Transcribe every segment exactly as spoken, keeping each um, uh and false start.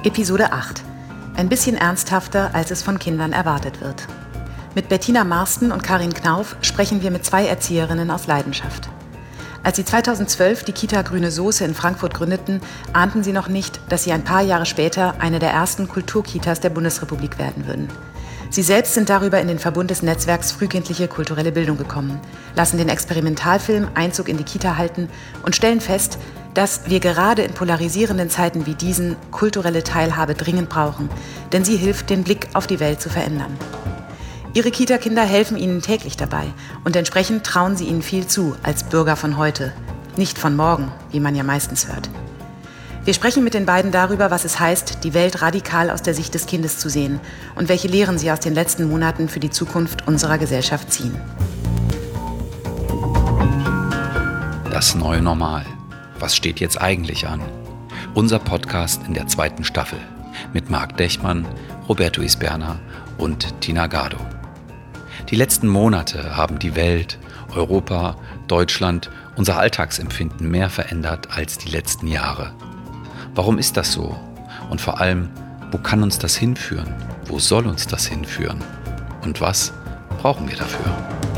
Episode acht. Ein bisschen ernsthafter, als es von Kindern erwartet wird. Mit Bettina Marsten und Karin Knauf sprechen wir mit zwei Erzieherinnen aus Leidenschaft. Als sie zweitausendzwölf die Kita Grüne Soße in Frankfurt gründeten, ahnten sie noch nicht, dass sie ein paar Jahre später eine der ersten Kulturkitas der Bundesrepublik werden würden. Sie selbst sind darüber in den Verbund des Netzwerks Frühkindliche kulturelle Bildung gekommen, lassen den Experimentalfilm Einzug in die Kita halten und stellen fest, dass wir gerade in polarisierenden Zeiten wie diesen kulturelle Teilhabe dringend brauchen, denn sie hilft, den Blick auf die Welt zu verändern. Ihre Kita-Kinder helfen ihnen täglich dabei und entsprechend trauen sie ihnen viel zu als Bürger von heute, nicht von morgen, wie man ja meistens hört. Wir sprechen mit den beiden darüber, was es heißt, die Welt radikal aus der Sicht des Kindes zu sehen und welche Lehren sie aus den letzten Monaten für die Zukunft unserer Gesellschaft ziehen. Das neue Normal. Was steht jetzt eigentlich an? Unser Podcast in der zweiten Staffel mit Marc Dechmann, Roberto Isberna und Tina Gado. Die letzten Monate haben die Welt, Europa, Deutschland, unser Alltagsempfinden mehr verändert als die letzten Jahre. Warum ist das so? Und vor allem, wo kann uns das hinführen? Wo soll uns das hinführen? Und was brauchen wir dafür?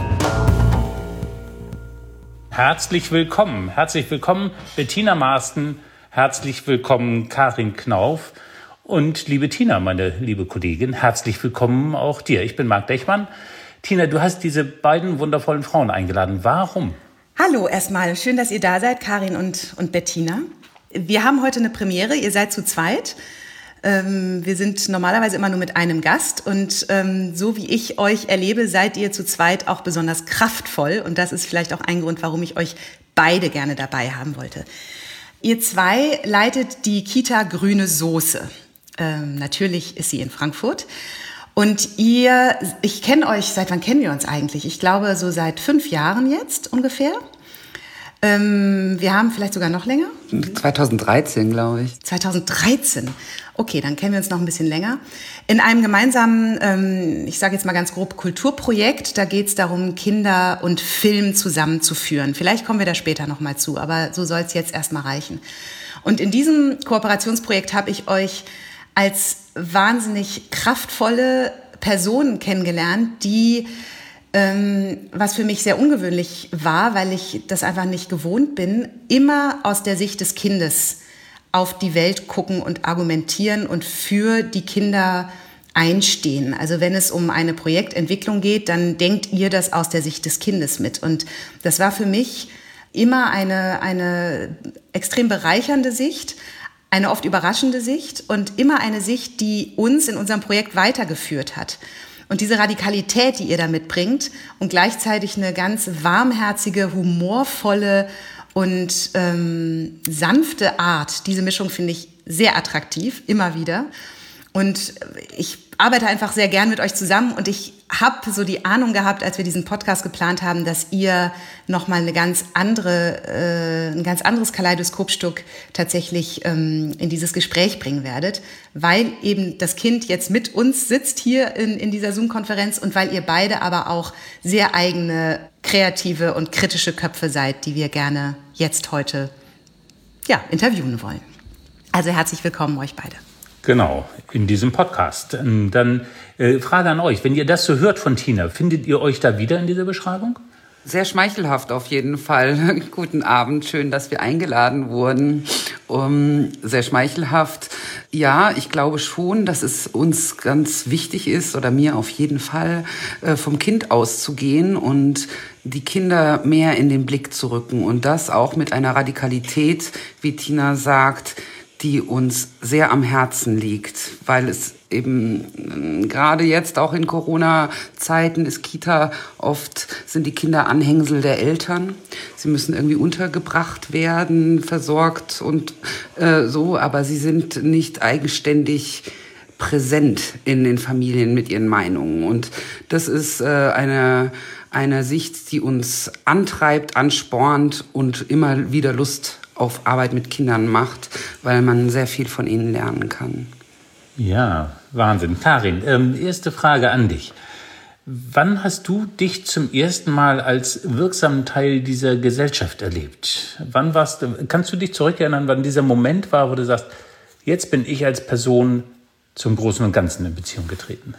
Herzlich willkommen, herzlich willkommen Bettina Marsten, herzlich willkommen Karin Knauf und liebe Tina, meine liebe Kollegin, herzlich willkommen auch dir. Ich bin Marc Dechmann. Tina, du hast diese beiden wundervollen Frauen eingeladen. Warum? Hallo erstmal, schön, dass ihr da seid, Karin und, und Bettina. Wir haben heute eine Premiere, ihr seid zu zweit. Ähm, wir sind normalerweise immer nur mit einem Gast und ähm, so wie ich euch erlebe, seid ihr zu zweit auch besonders kraftvoll und das ist vielleicht auch ein Grund, warum ich euch beide gerne dabei haben wollte. Ihr zwei leitet die Kita Grüne Soße. Ähm, natürlich ist sie in Frankfurt. Und ihr, ich kenne euch, seit wann kennen wir uns eigentlich? Ich glaube, so seit fünf Jahren jetzt ungefähr. Ähm, wir haben vielleicht sogar noch länger? zweitausenddreizehn, glaube ich. zweitausenddreizehn. Okay, dann kennen wir uns noch ein bisschen länger. In einem gemeinsamen, ähm, ich sage jetzt mal ganz grob, Kulturprojekt. Da geht es darum, Kinder und Film zusammenzuführen. Vielleicht kommen wir da später noch mal zu, aber so soll es jetzt erstmal reichen. Und in diesem Kooperationsprojekt habe ich euch als wahnsinnig kraftvolle Personen kennengelernt, die, ähm, was für mich sehr ungewöhnlich war, weil ich das einfach nicht gewohnt bin, immer aus der Sicht des Kindes auf die Welt gucken und argumentieren und für die Kinder einstehen. Also wenn es um eine Projektentwicklung geht, dann denkt ihr das aus der Sicht des Kindes mit. Und das war für mich immer eine, eine extrem bereichernde Sicht, eine oft überraschende Sicht und immer eine Sicht, die uns in unserem Projekt weitergeführt hat. Und diese Radikalität, die ihr da mitbringt und gleichzeitig eine ganz warmherzige, humorvolle und ähm, sanfte Art, diese Mischung finde ich sehr attraktiv, immer wieder. Und ich arbeite einfach sehr gern mit euch zusammen und ich habe so die Ahnung gehabt, als wir diesen Podcast geplant haben, dass ihr nochmal eine ganz andere, äh, ein ganz anderes Kaleidoskopstück tatsächlich ähm, in dieses Gespräch bringen werdet, weil eben das Kind jetzt mit uns sitzt hier in, in dieser Zoom-Konferenz und weil ihr beide aber auch sehr eigene, kreative und kritische Köpfe seid, die wir gerne jetzt heute ja, interviewen wollen. Also herzlich willkommen euch beide. Genau, in diesem Podcast. Dann äh, Frage an euch, wenn ihr das so hört von Tina, findet ihr euch da wieder in dieser Beschreibung? Sehr schmeichelhaft auf jeden Fall. Guten Abend, schön, dass wir eingeladen wurden. Um, sehr schmeichelhaft. Ja, ich glaube schon, dass es uns ganz wichtig ist, oder mir auf jeden Fall, äh, vom Kind auszugehen und die Kinder mehr in den Blick zu rücken. Und das auch mit einer Radikalität, wie Tina sagt, die uns sehr am Herzen liegt, weil es eben gerade jetzt auch in Corona-Zeiten ist Kita oft, sind die Kinder Anhängsel der Eltern. Sie müssen irgendwie untergebracht werden, versorgt und äh, so, aber sie sind nicht eigenständig präsent in den Familien mit ihren Meinungen. Und das ist äh, eine, eine Sicht, die uns antreibt, anspornt und immer wieder Lust auf Arbeit mit Kindern macht, weil man sehr viel von ihnen lernen kann. Ja, Wahnsinn. Karin, ähm, erste Frage an dich. Wann hast du dich zum ersten Mal als wirksamen Teil dieser Gesellschaft erlebt? Wann warst du, kannst du dich zurückerinnern, wann dieser Moment war, wo du sagst, Jetzt bin ich als Person zum Großen und Ganzen in Beziehung getreten.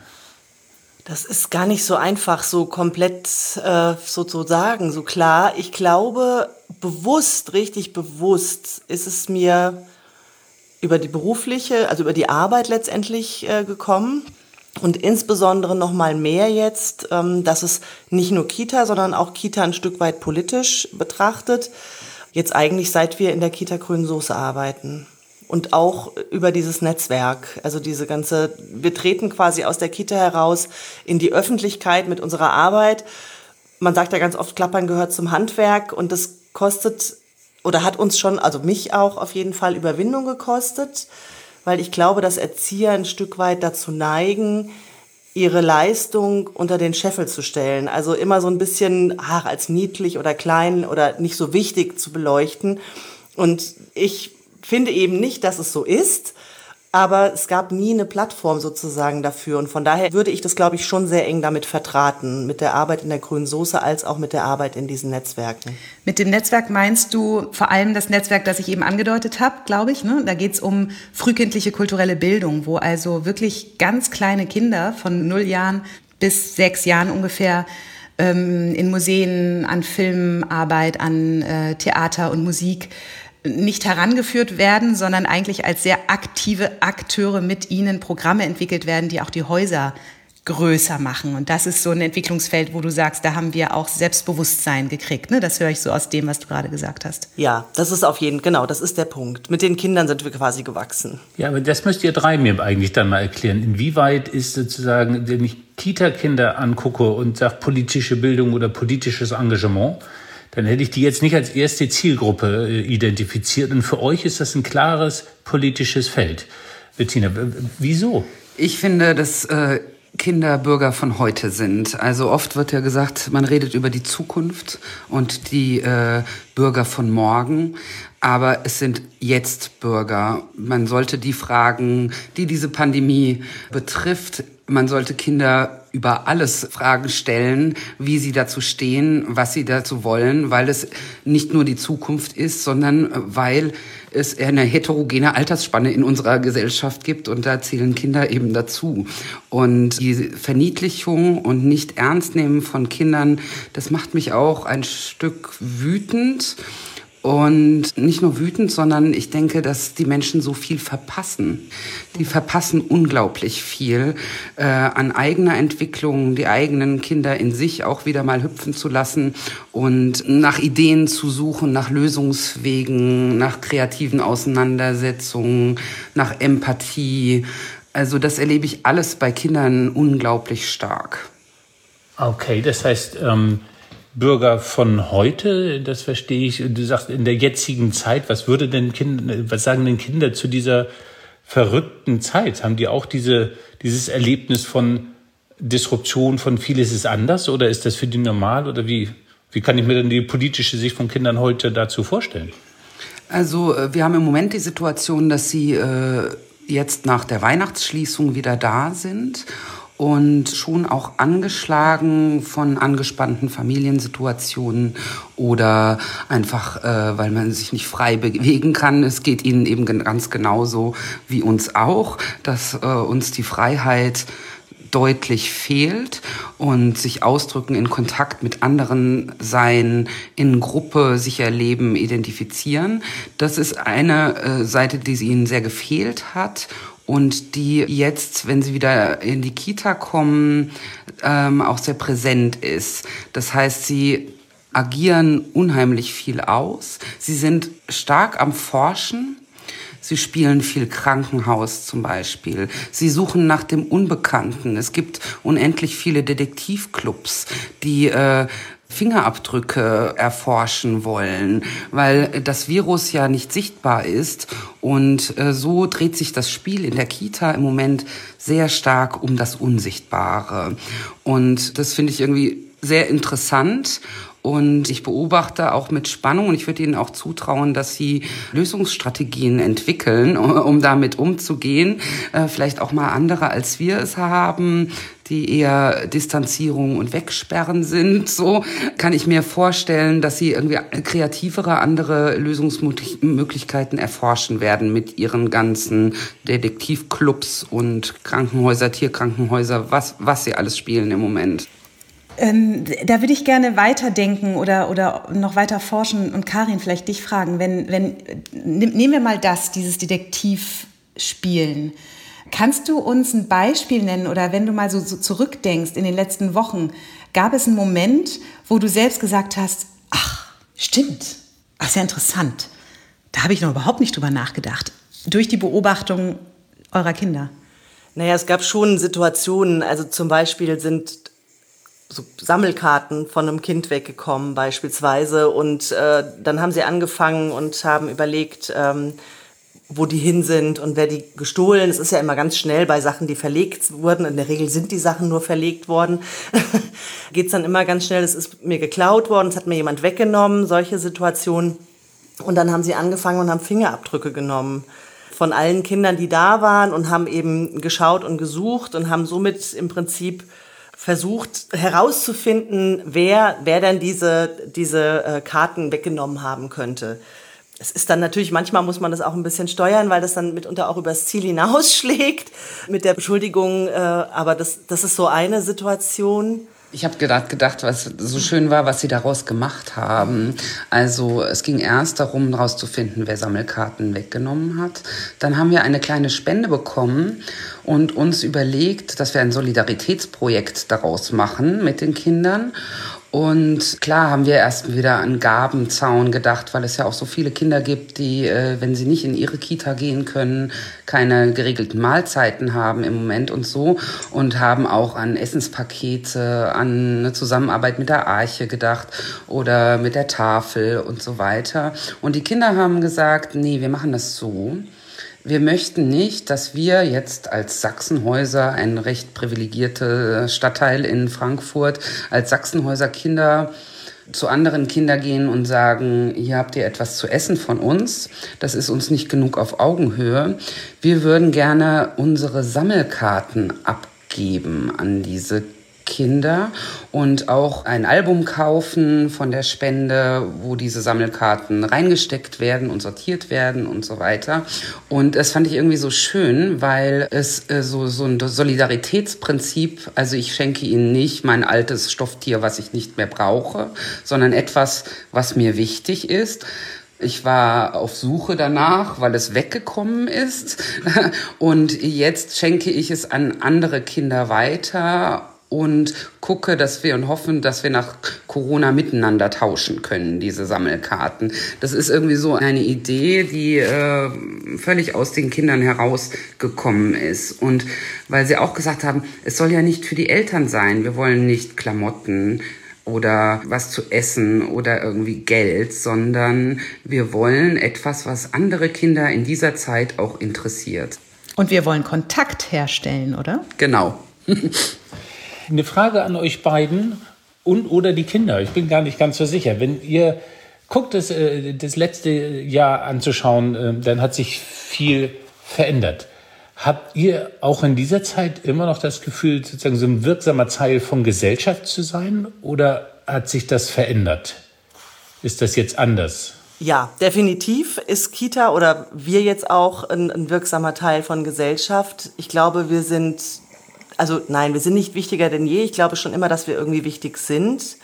Das ist gar nicht so einfach, so komplett äh, so zu sagen, so klar. Ich glaube, bewusst, richtig bewusst ist es mir über die berufliche, also über die Arbeit letztendlich äh, gekommen. Und insbesondere noch mal mehr jetzt, ähm, dass es nicht nur Kita, sondern auch Kita ein Stück weit politisch betrachtet. Jetzt eigentlich, seit wir in der Kita Grüne Soße arbeiten. Und auch über dieses Netzwerk, also diese ganze, wir treten quasi aus der Kita heraus in die Öffentlichkeit mit unserer Arbeit. Man sagt ja ganz oft, Klappern gehört zum Handwerk und das kostet oder hat uns schon, also mich auch auf jeden Fall Überwindung gekostet, weil ich glaube, dass Erzieher ein Stück weit dazu neigen, ihre Leistung unter den Scheffel zu stellen. Also immer so ein bisschen ach, als niedlich oder klein oder nicht so wichtig zu beleuchten. Und ich finde eben nicht, dass es so ist, aber es gab nie eine Plattform sozusagen dafür. Und von daher würde ich das, glaube ich, schon sehr eng damit vertraten, mit der Arbeit in der Grünen Soße als auch mit der Arbeit in diesen Netzwerken. Mit dem Netzwerk meinst du vor allem das Netzwerk, das ich eben angedeutet habe, glaube ich. Ne? Da geht es um frühkindliche kulturelle Bildung, wo also wirklich ganz kleine Kinder von null Jahren bis sechs Jahren ungefähr ähm, in Museen, an Filmarbeit, an äh, Theater und Musik nicht herangeführt werden, sondern eigentlich als sehr aktive Akteure mit ihnen Programme entwickelt werden, die auch die Häuser größer machen. Und das ist so ein Entwicklungsfeld, wo du sagst, da haben wir auch Selbstbewusstsein gekriegt. Ne? Das höre ich so aus dem, was du gerade gesagt hast. Ja, das ist auf jeden Fall, genau, das ist der Punkt. Mit den Kindern sind wir quasi gewachsen. Ja, aber das müsst ihr drei mir eigentlich dann mal erklären. Inwieweit ist sozusagen, wenn ich Kita-Kinder angucke und sage politische Bildung oder politisches Engagement, dann hätte ich die jetzt nicht als erste Zielgruppe äh, identifiziert. Und für euch ist das ein klares politisches Feld. Bettina, w- wieso? Ich finde, dass äh, Kinder Bürger von heute sind. Also oft wird ja gesagt, man redet über die Zukunft und die äh, Bürger von morgen. Aber es sind jetzt Bürger. Man sollte die Fragen, die diese Pandemie betrifft, man sollte Kinder über alles Fragen stellen, wie sie dazu stehen, was sie dazu wollen, weil es nicht nur die Zukunft ist, sondern weil es eine heterogene Altersspanne in unserer Gesellschaft gibt und da zählen Kinder eben dazu. Und die Verniedlichung und nicht ernst nehmen von Kindern, das macht mich auch ein Stück wütend. Und nicht nur wütend, sondern ich denke, dass die Menschen so viel verpassen. Die verpassen unglaublich viel äh, an eigener Entwicklung, die eigenen Kinder in sich auch wieder mal hüpfen zu lassen und nach Ideen zu suchen, nach Lösungswegen, nach kreativen Auseinandersetzungen, nach Empathie. Also das erlebe ich alles bei Kindern unglaublich stark. Okay, das heißt, ähm Bürger von heute, das verstehe ich. Du sagst in der jetzigen Zeit, was würde denn Kinder, was sagen denn Kinder zu dieser verrückten Zeit? Haben die auch diese, dieses Erlebnis von Disruption, von vieles ist anders, oder ist das für die normal, oder wie, wie kann ich mir denn die politische Sicht von Kindern heute dazu vorstellen? Also wir haben im Moment die Situation, dass sie äh, jetzt nach der Weihnachtsschließung wieder da sind. Und schon auch angeschlagen von angespannten Familiensituationen oder einfach, äh, weil man sich nicht frei bewegen kann. Es geht ihnen eben ganz genauso wie uns auch, dass äh, uns die Freiheit deutlich fehlt und sich ausdrücken, in Kontakt mit anderen sein, in Gruppe sich erleben, identifizieren. Das ist eine äh, Seite, die ihnen sehr gefehlt hat. Und die jetzt, wenn sie wieder in die Kita kommen, ähm, auch sehr präsent ist. Das heißt, sie agieren unheimlich viel aus. Sie sind stark am Forschen. Sie spielen viel Krankenhaus zum Beispiel. Sie suchen nach dem Unbekannten. Es gibt unendlich viele Detektivclubs, die äh, Fingerabdrücke erforschen wollen, weil das Virus ja nicht sichtbar ist. Und äh, so dreht sich das Spiel in der Kita im Moment sehr stark um das Unsichtbare. Und das finde ich irgendwie sehr interessant. Und ich beobachte auch mit Spannung, und ich würde Ihnen auch zutrauen, dass Sie Lösungsstrategien entwickeln, um damit umzugehen. Vielleicht auch mal andere, als wir es haben. die eher Distanzierung und Wegsperren sind. So kann ich mir vorstellen, dass sie irgendwie kreativere, andere Lösungsmöglichkeiten erforschen werden mit ihren ganzen Detektivclubs und Krankenhäuser, Tierkrankenhäuser, was, was sie alles spielen im Moment. Ähm, da würde ich gerne weiterdenken oder, oder noch weiter forschen und Karin vielleicht dich fragen, wenn, wenn, nehmen wir mal das, dieses Detektivspielen. Kannst du uns ein Beispiel nennen oder wenn du mal so, so zurückdenkst in den letzten Wochen, gab es einen Moment, wo du selbst gesagt hast, ach, stimmt, ach, sehr interessant, da habe ich noch überhaupt nicht drüber nachgedacht, durch die Beobachtung eurer Kinder? Naja, es gab schon Situationen, also zum Beispiel sind so Sammelkarten von einem Kind weggekommen beispielsweise und äh, dann haben sie angefangen und haben überlegt, ähm, wo die hin sind und wer die gestohlen. Es ist ja immer ganz schnell bei Sachen, die verlegt wurden. In der Regel sind die Sachen nur verlegt worden. Geht's dann immer ganz schnell, es ist mir geklaut worden, es hat mir jemand weggenommen, solche Situationen. Und dann haben sie angefangen und haben Fingerabdrücke genommen von allen Kindern, die da waren und haben eben geschaut und gesucht und haben somit im Prinzip versucht herauszufinden, wer, wer denn diese, diese äh, Karten weggenommen haben könnte. Es ist dann natürlich, manchmal muss man das auch ein bisschen steuern, weil das dann mitunter auch übers Ziel hinausschlägt mit der Beschuldigung. Äh, aber das, das ist so eine Situation. Ich habe gedacht, gedacht, was so schön war, was sie daraus gemacht haben. Also es ging erst darum, herauszufinden, wer Sammelkarten weggenommen hat. Dann haben wir eine kleine Spende bekommen und uns überlegt, dass wir ein Solidaritätsprojekt daraus machen mit den Kindern. Und klar haben wir erst wieder an Gabenzaun gedacht, weil es ja auch so viele Kinder gibt, die, äh, wenn sie nicht in ihre Kita gehen können, keine geregelten Mahlzeiten haben im Moment und so. Und haben auch an Essenspakete, an eine Zusammenarbeit mit der Arche gedacht oder mit der Tafel und so weiter. Und die Kinder haben gesagt, nee, wir machen das so. Wir möchten nicht, dass wir jetzt als Sachsenhäuser, ein recht privilegierter Stadtteil in Frankfurt, als Sachsenhäuser Kinder zu anderen Kindern gehen und sagen, hier habt ihr etwas zu essen von uns. Das ist uns nicht genug auf Augenhöhe. Wir würden gerne unsere Sammelkarten abgeben an diese Kinder und auch ein Album kaufen von der Spende, wo diese Sammelkarten reingesteckt werden und sortiert werden und so weiter. Und das fand ich irgendwie so schön, weil es äh, so, so ein Solidaritätsprinzip, also ich schenke ihnen nicht mein altes Stofftier, was ich nicht mehr brauche, sondern etwas, was mir wichtig ist. Ich war auf Suche danach, weil es weggekommen ist. Und jetzt schenke ich es an andere Kinder weiter und gucke, dass wir und hoffen, dass wir nach Corona miteinander tauschen können, diese Sammelkarten. Das ist irgendwie so eine Idee, die äh, völlig aus den Kindern herausgekommen ist. Und weil sie auch gesagt haben, es soll ja nicht für die Eltern sein. Wir wollen nicht Klamotten oder was zu essen oder irgendwie Geld, sondern wir wollen etwas, was andere Kinder in dieser Zeit auch interessiert. Und wir wollen Kontakt herstellen, oder? Genau. Eine Frage an euch beiden und oder die Kinder. Ich bin gar nicht ganz so sicher. Wenn ihr guckt, das, das letzte Jahr anzuschauen, dann hat sich viel verändert. Habt ihr auch in dieser Zeit immer noch das Gefühl, sozusagen so ein wirksamer Teil von Gesellschaft zu sein? Oder hat sich das verändert? Ist das jetzt anders? Ja, definitiv ist Kita oder wir jetzt auch ein, ein wirksamer Teil von Gesellschaft. Ich glaube, wir sind... Also nein, wir sind nicht wichtiger denn je. Ich glaube schon immer, dass wir irgendwie wichtig sind.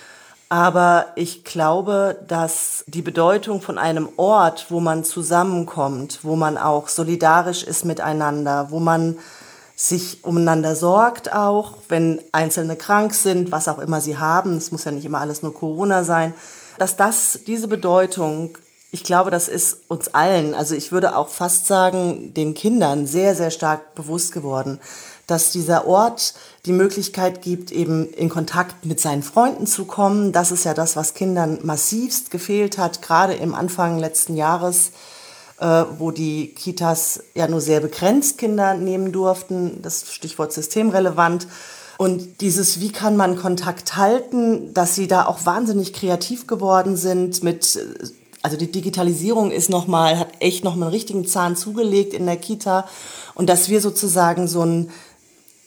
Aber ich glaube, dass die Bedeutung von einem Ort, wo man zusammenkommt, wo man auch solidarisch ist miteinander, wo man sich umeinander sorgt auch, wenn Einzelne krank sind, was auch immer sie haben, es muss ja nicht immer alles nur Corona sein, dass das, diese Bedeutung, ich glaube, das ist uns allen, also ich würde auch fast sagen, den Kindern sehr, sehr stark bewusst geworden, dass dieser Ort die Möglichkeit gibt, eben in Kontakt mit seinen Freunden zu kommen. Das ist ja das, was Kindern massivst gefehlt hat, gerade im Anfang letzten Jahres, äh, wo die Kitas ja nur sehr begrenzt Kinder nehmen durften. Das Stichwort systemrelevant. Und dieses, wie kann man Kontakt halten, dass sie da auch wahnsinnig kreativ geworden sind mit... Also die Digitalisierung ist noch mal, hat echt noch mal einen richtigen Zahn zugelegt in der Kita. Und dass wir sozusagen so ein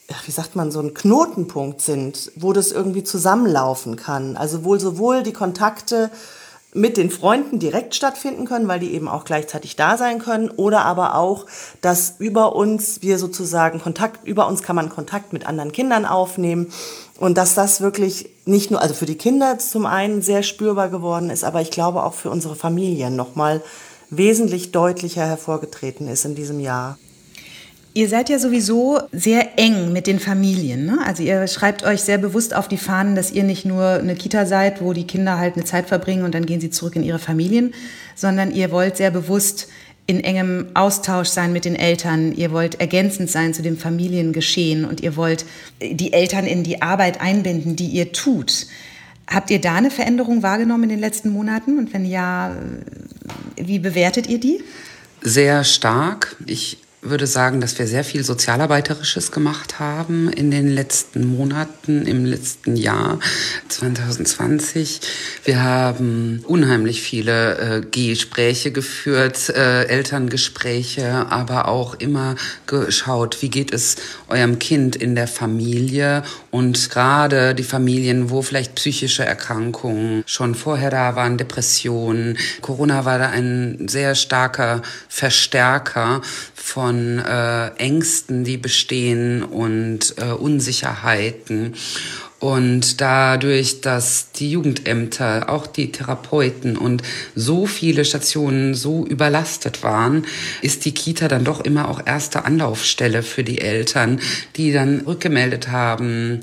wie sagt man, so ein Knotenpunkt sind, wo das irgendwie zusammenlaufen kann. Also wohl sowohl die Kontakte mit den Freunden direkt stattfinden können, weil die eben auch gleichzeitig da sein können, oder aber auch, dass über uns wir sozusagen Kontakt, über uns kann man Kontakt mit anderen Kindern aufnehmen und dass das wirklich nicht nur, also für die Kinder zum einen sehr spürbar geworden ist, aber ich glaube auch für unsere Familien nochmal wesentlich deutlicher hervorgetreten ist in diesem Jahr. Ihr seid ja sowieso sehr eng mit den Familien, ne? Also ihr schreibt euch sehr bewusst auf die Fahnen, dass ihr nicht nur eine Kita seid, wo die Kinder halt eine Zeit verbringen und dann gehen sie zurück in ihre Familien, sondern ihr wollt sehr bewusst in engem Austausch sein mit den Eltern. Ihr wollt ergänzend sein zu dem Familiengeschehen und ihr wollt die Eltern in die Arbeit einbinden, die ihr tut. Habt ihr da eine Veränderung wahrgenommen in den letzten Monaten? Und wenn ja, wie bewertet ihr die? Sehr stark. Ich würde sagen, dass wir sehr viel Sozialarbeiterisches gemacht haben in den letzten Monaten, im letzten Jahr zwanzig zwanzig. Wir haben unheimlich viele äh, Gespräche geführt, äh, Elterngespräche, aber auch immer geschaut, wie geht es eurem Kind in der Familie, und gerade die Familien, wo vielleicht psychische Erkrankungen schon vorher da waren, Depressionen. Corona war da ein sehr starker Verstärker von äh, Ängsten, die bestehen, und äh, Unsicherheiten. Und dadurch, dass die Jugendämter, auch die Therapeuten und so viele Stationen so überlastet waren, ist die Kita dann doch immer auch erste Anlaufstelle für die Eltern, die dann rückgemeldet haben: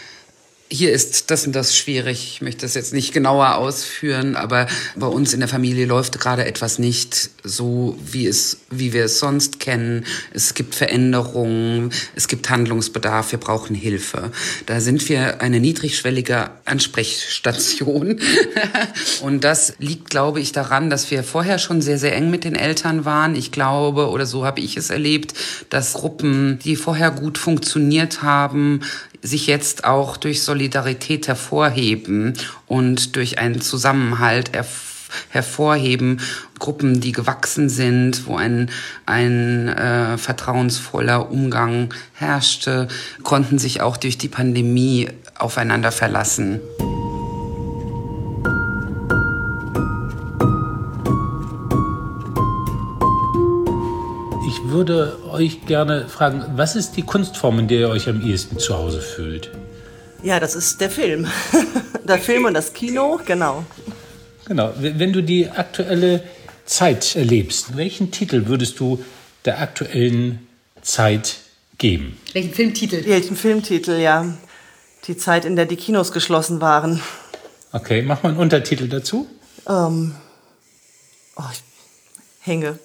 Hier ist das und das schwierig. Ich möchte das jetzt nicht genauer ausführen, aber bei uns in der Familie läuft gerade etwas nicht so, wie es, wie wir es sonst kennen. Es gibt Veränderungen, es gibt Handlungsbedarf, wir brauchen Hilfe. Da sind wir eine niedrigschwellige Ansprechstation. Und das liegt, glaube ich, daran, dass wir vorher schon sehr, sehr eng mit den Eltern waren. Ich glaube, oder so habe ich es erlebt, dass Gruppen, die vorher gut funktioniert haben, sich jetzt auch durch Solidarität hervorheben und durch einen Zusammenhalt erf- hervorheben. Gruppen, die gewachsen sind, wo ein, ein äh, vertrauensvoller Umgang herrschte, konnten sich auch durch die Pandemie aufeinander verlassen. Ich würde euch gerne fragen, was ist die Kunstform, in der ihr euch am ehesten zu Hause fühlt? Ja, das ist der Film. Der Film und das Kino, genau. Genau. Wenn du die aktuelle Zeit erlebst, welchen Titel würdest du der aktuellen Zeit geben? Welchen Filmtitel? Welchen Filmtitel, ja. Die Zeit, in der die Kinos geschlossen waren. Okay, mach mal einen Untertitel dazu. Ähm, oh, ich hänge.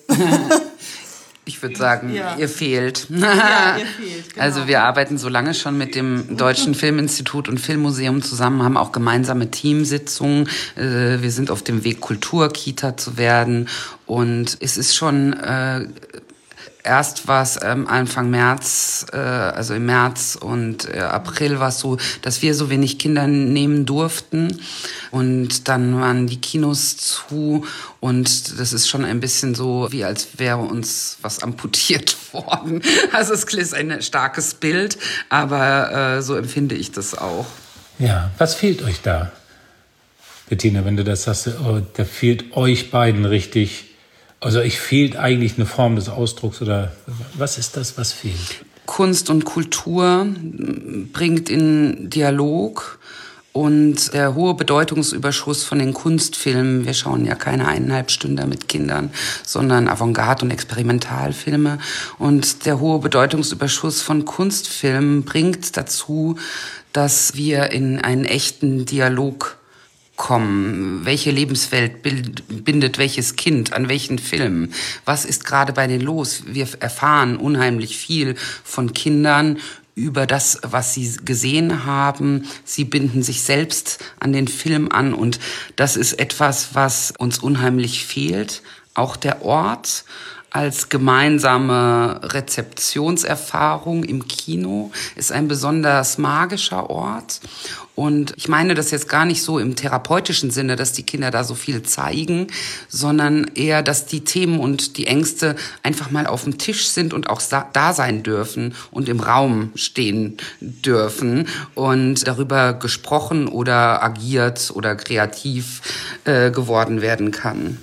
Ich würde sagen, ja. ihr fehlt. Ja, ihr fehlt, genau. Also wir arbeiten so lange schon mit dem Deutschen Filminstitut und Filmmuseum zusammen, haben auch gemeinsame Teamsitzungen. Wir sind auf dem Weg, Kulturkita zu werden. Und es ist schon... Äh, Erst war es ähm, Anfang März, äh, also im März und äh, April war es so, dass wir so wenig Kinder nehmen durften. Und dann waren die Kinos zu und das ist schon ein bisschen so, wie als wäre uns was amputiert worden. Also es ist ein starkes Bild, aber äh, so empfinde ich das auch. Ja, was fehlt euch da, Bettina, wenn du das sagst? Oh, da fehlt euch beiden richtig... Also ich fehlt eigentlich eine Form des Ausdrucks, oder was ist das, was fehlt? Kunst und Kultur bringt in Dialog, und der hohe Bedeutungsüberschuss von den Kunstfilmen, wir schauen ja keine eineinhalb Stunden mit Kindern, sondern Avantgarde- und Experimentalfilme, und der hohe Bedeutungsüberschuss von Kunstfilmen bringt dazu, dass wir in einen echten Dialog kommen. Welche Lebenswelt bindet welches Kind an welchen Film? Was ist gerade bei denen los? Wir erfahren unheimlich viel von Kindern über das, was sie gesehen haben. Sie binden sich selbst an den Film an, und das ist etwas, was uns unheimlich fehlt. Auch der Ort. als gemeinsame Rezeptionserfahrung im Kino, ist ein besonders magischer Ort. Und ich meine das jetzt gar nicht so im therapeutischen Sinne, dass die Kinder da so viel zeigen, sondern eher, dass die Themen und die Ängste einfach mal auf dem Tisch sind und auch da sein dürfen und im Raum stehen dürfen und darüber gesprochen oder agiert oder kreativ äh, geworden werden kann.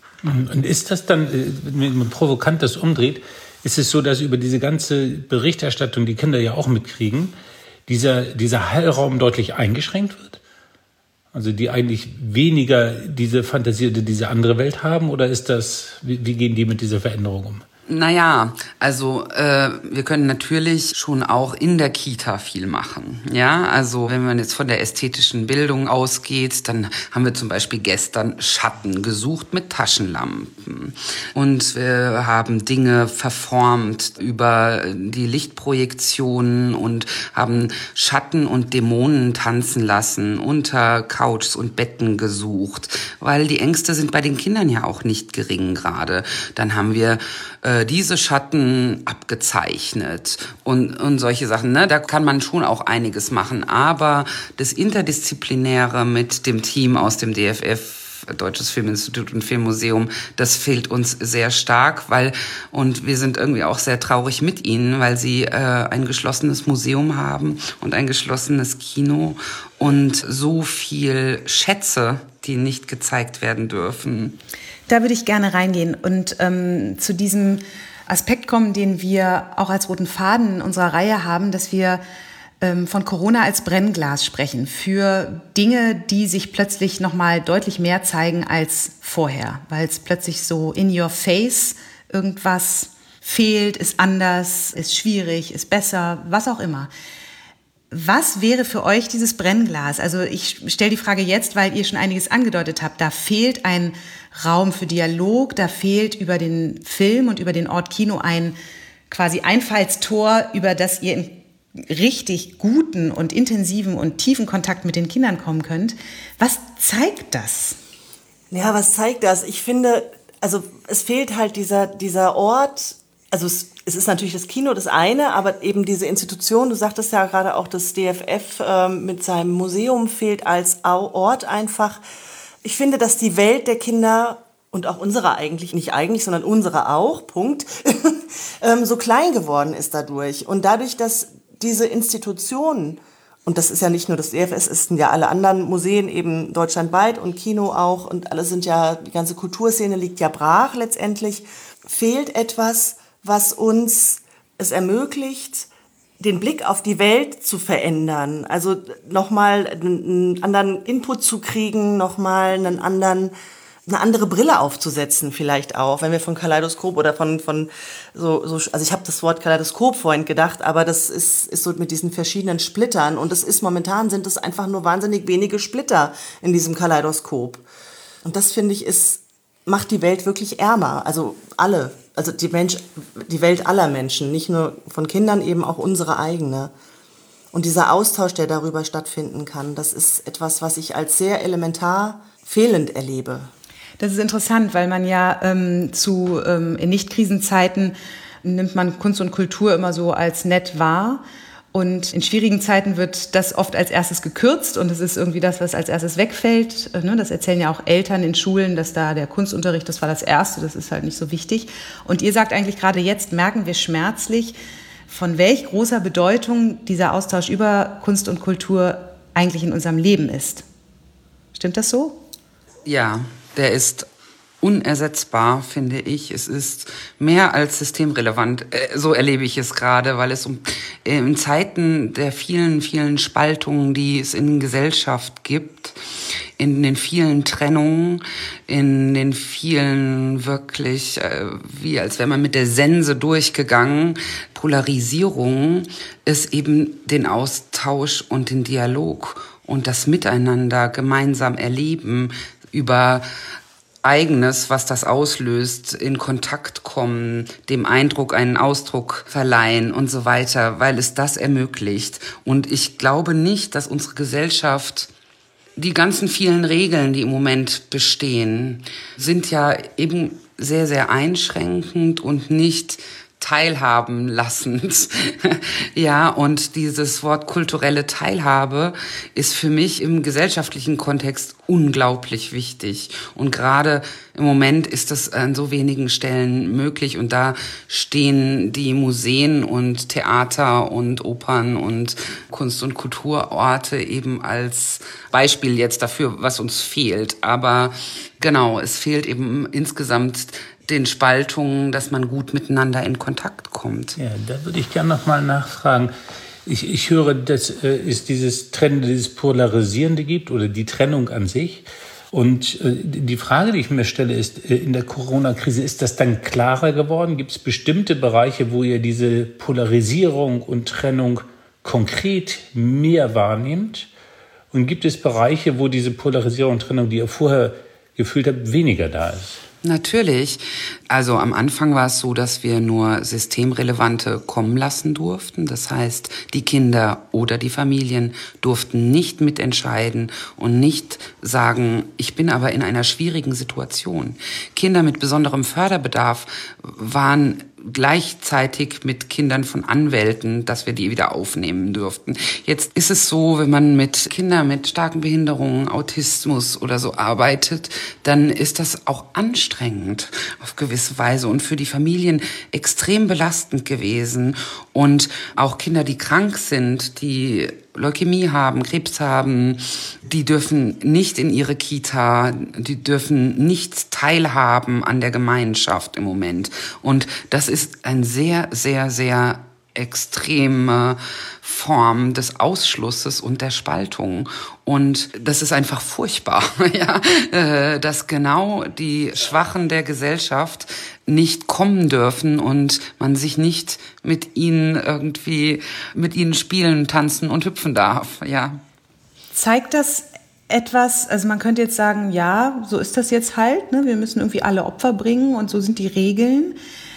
Und ist das dann, wenn man provokant das umdreht, ist es so, dass über diese ganze Berichterstattung, die Kinder ja auch mitkriegen, dieser, dieser Hallraum deutlich eingeschränkt wird? Also die eigentlich weniger diese Fantasie oder diese andere Welt haben? Oder ist das, wie, wie gehen die mit dieser Veränderung um? Naja, also äh, wir können natürlich schon auch in der Kita viel machen. Ja, also wenn man jetzt von der ästhetischen Bildung ausgeht, dann haben wir zum Beispiel gestern Schatten gesucht mit Taschenlampen. Und wir haben Dinge verformt über die Lichtprojektionen und haben Schatten und Dämonen tanzen lassen, unter Couches und Betten gesucht, weil die Ängste sind bei den Kindern ja auch nicht gering gerade. Dann haben wir äh, diese Schatten abgezeichnet und, und solche Sachen. Ne? Da kann man schon auch einiges machen. Aber das Interdisziplinäre mit dem Team aus dem D F F, Deutsches Filminstitut und Filmmuseum, das fehlt uns sehr stark, weil, und wir sind irgendwie auch sehr traurig mit ihnen, weil sie äh, ein geschlossenes Museum haben und ein geschlossenes Kino und so viel Schätze, die nicht gezeigt werden dürfen. Da würde ich gerne reingehen und ähm, zu diesem Aspekt kommen, den wir auch als roten Faden in unserer Reihe haben, dass wir ähm, von Corona als Brennglas sprechen für Dinge, die sich plötzlich noch mal deutlich mehr zeigen als vorher, weil es plötzlich so in your face irgendwas fehlt, ist anders, ist schwierig, ist besser, was auch immer. Was wäre für euch dieses Brennglas? Also ich stelle die Frage jetzt, weil ihr schon einiges angedeutet habt. Da fehlt ein Raum für Dialog, da fehlt über den Film und über den Ort Kino ein quasi Einfallstor, über das ihr in richtig guten und intensiven und tiefen Kontakt mit den Kindern kommen könnt. Was zeigt das? Ja, was zeigt das? Ich finde, also es fehlt halt dieser, dieser Ort. Also es, es ist natürlich das Kino das eine, aber eben diese Institution, du sagtest ja gerade auch, das D F F äh, mit seinem Museum fehlt als Ort einfach. Ich finde, dass die Welt der Kinder und auch unsere eigentlich, nicht eigentlich, sondern unsere auch, Punkt, ähm, so klein geworden ist dadurch. Und dadurch, dass diese Institutionen, und das ist ja nicht nur das D F F, es sind ja alle anderen Museen eben deutschlandweit und Kino auch und alle sind ja, die ganze Kulturszene liegt ja brach letztendlich, fehlt etwas, was uns es ermöglicht, den Blick auf die Welt zu verändern. Also nochmal einen anderen Input zu kriegen, nochmal einen anderen, eine andere Brille aufzusetzen vielleicht auch, wenn wir von Kaleidoskop oder von, von so, so also ich habe das Wort Kaleidoskop vorhin gedacht, aber das ist, ist so mit diesen verschiedenen Splittern und es ist momentan sind es einfach nur wahnsinnig wenige Splitter in diesem Kaleidoskop. Und das finde ich ist, macht die Welt wirklich ärmer, also alle. Also die, Mensch, die Welt aller Menschen, nicht nur von Kindern, eben auch unsere eigene. Und dieser Austausch, der darüber stattfinden kann, das ist etwas, was ich als sehr elementar fehlend erlebe. Das ist interessant, weil man ja ähm, zu ähm, in Nicht-Krisenzeiten nimmt man Kunst und Kultur immer so als nett wahr. Und in schwierigen Zeiten wird das oft als erstes gekürzt und es ist irgendwie das, was als erstes wegfällt. Das erzählen ja auch Eltern in Schulen, dass da der Kunstunterricht, das war das Erste, das ist halt nicht so wichtig. Und ihr sagt eigentlich gerade jetzt, merken wir schmerzlich, von welch großer Bedeutung dieser Austausch über Kunst und Kultur eigentlich in unserem Leben ist. Stimmt das so? Ja, der ist unersetzbar, finde ich. Es ist mehr als systemrelevant. So erlebe ich es gerade, weil es um, in Zeiten der vielen, vielen Spaltungen, die es in Gesellschaft gibt, in den vielen Trennungen, in den vielen wirklich, wie als wäre man mit der Sense durchgegangen, Polarisierungen, es eben den Austausch und den Dialog und das Miteinander gemeinsam erleben über Eigenes, was das auslöst, in Kontakt kommen, dem Eindruck einen Ausdruck verleihen und so weiter, weil es das ermöglicht. Und ich glaube nicht, dass unsere Gesellschaft, die ganzen vielen Regeln, die im Moment bestehen, sind ja eben sehr, sehr einschränkend und nicht teilhaben lassend. Ja, und dieses Wort kulturelle Teilhabe ist für mich im gesellschaftlichen Kontext unglaublich wichtig. Und gerade im Moment ist das an so wenigen Stellen möglich. Und da stehen die Museen und Theater und Opern und Kunst- und Kulturorte eben als Beispiel jetzt dafür, was uns fehlt. Aber genau, es fehlt eben insgesamt den Spaltungen, dass man gut miteinander in Kontakt kommt. Ja, da würde ich gerne noch mal nachfragen. Ich, ich höre, dass äh, es dieses Trennende, dieses Polarisierende gibt oder die Trennung an sich. Und äh, die Frage, die ich mir stelle, ist, äh, in der Corona-Krise, ist das dann klarer geworden? Gibt es bestimmte Bereiche, wo ihr diese Polarisierung und Trennung konkret mehr wahrnehmt? Und gibt es Bereiche, wo diese Polarisierung und Trennung, die ihr vorher gefühlt habt, weniger da ist? Natürlich. Also am Anfang war es so, dass wir nur Systemrelevante kommen lassen durften. Das heißt, die Kinder oder die Familien durften nicht mitentscheiden und nicht sagen, ich bin aber in einer schwierigen Situation. Kinder mit besonderem Förderbedarf waren gleichzeitig mit Kindern von Anwälten, dass wir die wieder aufnehmen durften. Jetzt ist es so, wenn man mit Kindern mit starken Behinderungen, Autismus oder so arbeitet, dann ist das auch anstrengend auf gewisse Weise und für die Familien extrem belastend gewesen. Und auch Kinder, die krank sind, die Leukämie haben, Krebs haben, die dürfen nicht in ihre Kita, die dürfen nicht teilhaben an der Gemeinschaft im Moment. Und das ist ein sehr, sehr, sehr extreme Form des Ausschlusses und der Spaltung. Und das ist einfach furchtbar, ja, dass genau die Schwachen der Gesellschaft nicht kommen dürfen und man sich nicht mit ihnen irgendwie, mit ihnen spielen, tanzen und hüpfen darf, ja. Zeigt das etwas, also man könnte jetzt sagen, ja, so ist das jetzt halt, ne? Wir müssen irgendwie alle Opfer bringen und so sind die Regeln.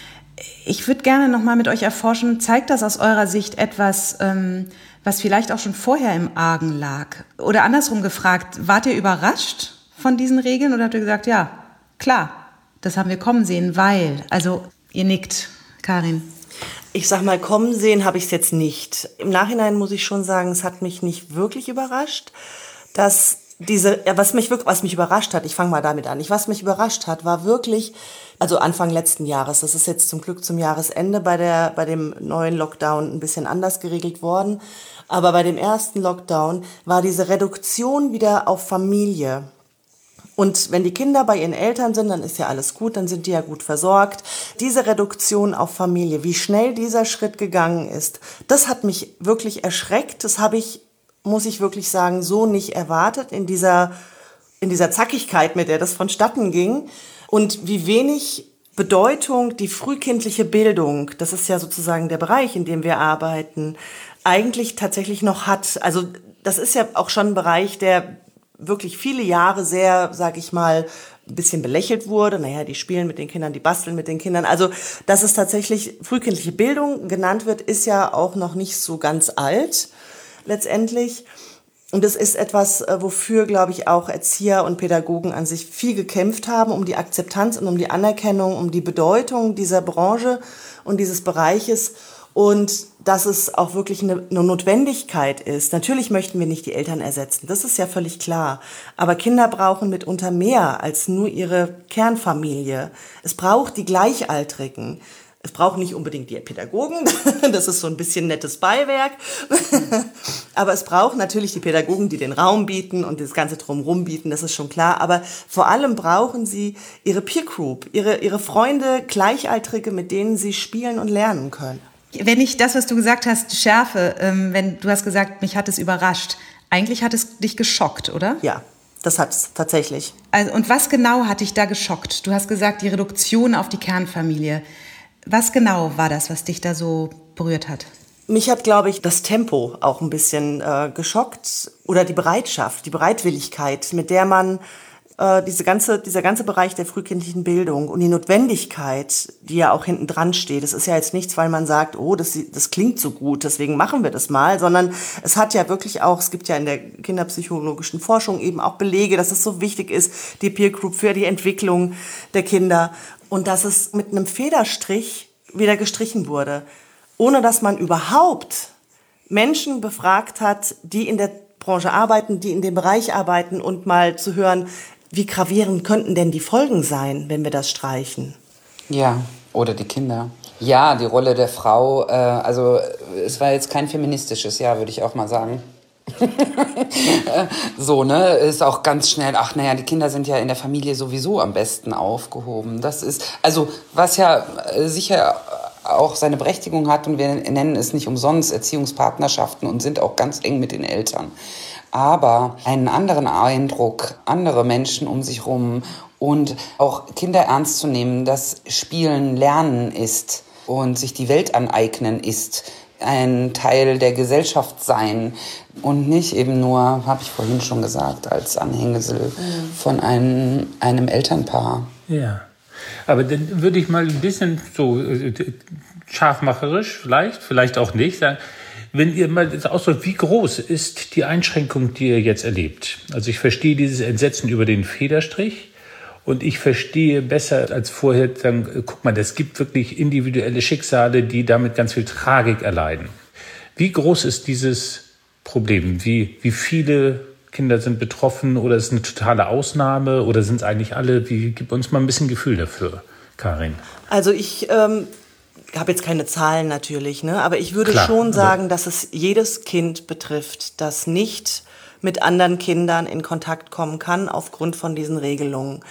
Ich würde gerne noch mal mit euch erforschen, zeigt das aus eurer Sicht etwas, ähm, was vielleicht auch schon vorher im Argen lag? Oder andersrum gefragt, wart ihr überrascht von diesen Regeln oder habt ihr gesagt, ja, klar, das haben wir kommen sehen, weil, also ihr nickt, Karin. Ich sag mal, kommen sehen habe ich es jetzt nicht. Im Nachhinein muss ich schon sagen, es hat mich nicht wirklich überrascht, dass diese, ja, was mich wirklich, was mich überrascht hat, ich fange mal damit an, ich, was mich überrascht hat, war wirklich, also Anfang letzten Jahres, das ist jetzt zum Glück zum Jahresende bei der, bei dem neuen Lockdown ein bisschen anders geregelt worden, aber bei dem ersten Lockdown war diese Reduktion wieder auf Familie. Und wenn die Kinder bei ihren Eltern sind, dann ist ja alles gut, dann sind die ja gut versorgt. Diese Reduktion auf Familie, wie schnell dieser Schritt gegangen ist, das hat mich wirklich erschreckt. Das habe ich, muss ich wirklich sagen, so nicht erwartet in dieser, in dieser Zackigkeit, mit der das vonstatten ging. Und wie wenig Bedeutung die frühkindliche Bildung, das ist ja sozusagen der Bereich, in dem wir arbeiten, eigentlich tatsächlich noch hat. Also das ist ja auch schon ein Bereich, der wirklich viele Jahre sehr, sag ich mal, ein bisschen belächelt wurde. Naja, die spielen mit den Kindern, die basteln mit den Kindern. Also, dass es tatsächlich frühkindliche Bildung genannt wird, ist ja auch noch nicht so ganz alt, letztendlich. Und es ist etwas, wofür, glaube ich, auch Erzieher und Pädagogen an sich viel gekämpft haben, um die Akzeptanz und um die Anerkennung, um die Bedeutung dieser Branche und dieses Bereiches. Und dass es auch wirklich eine, eine Notwendigkeit ist. Natürlich möchten wir nicht die Eltern ersetzen, das ist ja völlig klar. Aber Kinder brauchen mitunter mehr als nur ihre Kernfamilie. Es braucht die Gleichaltrigen. Es braucht nicht unbedingt die Pädagogen, das ist so ein bisschen nettes Beiwerk. Aber es braucht natürlich die Pädagogen, die den Raum bieten und das Ganze drumherum bieten, das ist schon klar. Aber vor allem brauchen sie ihre Peer Group, ihre, ihre Freunde, Gleichaltrige, mit denen sie spielen und lernen können. Wenn ich das, was du gesagt hast, schärfe, ähm, wenn du hast gesagt, mich hat es überrascht, eigentlich hat es dich geschockt, oder? Ja, das hat es tatsächlich. Also, und was genau hat dich da geschockt? Du hast gesagt, die Reduktion auf die Kernfamilie. Was genau war das, was dich da so berührt hat? Mich hat, glaube ich, das Tempo auch ein bisschen äh, geschockt oder die Bereitschaft, die Bereitwilligkeit, mit der man äh, diese ganze, dieser ganze Bereich der frühkindlichen Bildung und die Notwendigkeit, die ja auch hinten dran steht. Das ist ja jetzt nichts, weil man sagt, oh, das, das klingt so gut, deswegen machen wir das mal, sondern es hat ja wirklich auch, es gibt ja in der kinderpsychologischen Forschung eben auch Belege, dass es so wichtig ist, die Peer Group für die Entwicklung der Kinder und dass es mit einem Federstrich wieder gestrichen wurde, ohne dass man überhaupt Menschen befragt hat, die in der Branche arbeiten, die in dem Bereich arbeiten und mal zu hören, wie gravierend könnten denn die Folgen sein, wenn wir das streichen? Ja, oder die Kinder. Ja, die Rolle der Frau, äh, also es war jetzt kein feministisches Jahr, würde ich auch mal sagen. So, ne, ist auch ganz schnell, ach naja, die Kinder sind ja in der Familie sowieso am besten aufgehoben. Das ist, also was ja äh, sicher auch seine Berechtigung hat und wir nennen es nicht umsonst Erziehungspartnerschaften und sind auch ganz eng mit den Eltern. Aber einen anderen Eindruck, andere Menschen um sich rum und auch Kinder ernst zu nehmen, dass Spielen Lernen ist und sich die Welt aneignen ist, ein Teil der Gesellschaft sein und nicht eben nur, habe ich vorhin schon gesagt, als Anhängsel von einem, einem Elternpaar. Ja. Aber dann würde ich mal ein bisschen so äh, scharfmacherisch, vielleicht, vielleicht auch nicht, sagen, wenn ihr mal das ausdrückt, wie groß ist die Einschränkung, die ihr jetzt erlebt? Also ich verstehe dieses Entsetzen über den Federstrich und ich verstehe besser als vorher, dann, guck mal, es gibt wirklich individuelle Schicksale, die damit ganz viel Tragik erleiden. Wie groß ist dieses Problem? Wie, wie viele Kinder sind betroffen oder ist es eine totale Ausnahme oder sind es eigentlich alle? Wie, gib uns mal ein bisschen Gefühl dafür, Karin. Also ich ähm, habe jetzt keine Zahlen natürlich, ne? Aber ich würde Klar, schon sagen, dass es jedes Kind betrifft, das nicht mit anderen Kindern in Kontakt kommen kann aufgrund von diesen Regelungen.